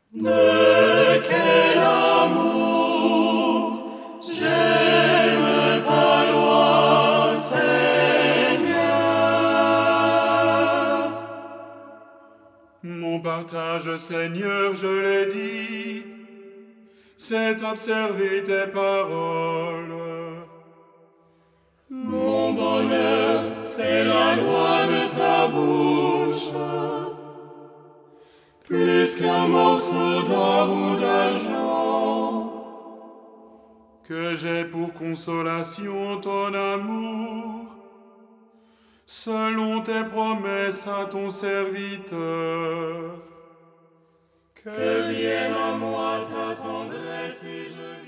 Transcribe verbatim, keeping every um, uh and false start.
De quel amour j'aime ta loi, Seigneur. Mon partage, Seigneur, je l'ai dit, c'est observer tes paroles. Mon bonheur, c'est la loi de ta bouche, plus qu'un morceau d'or ou d'argent. Que j'ai pour consolation ton amour, selon tes promesses à ton serviteur. Que vienne à moi ta tendresse et je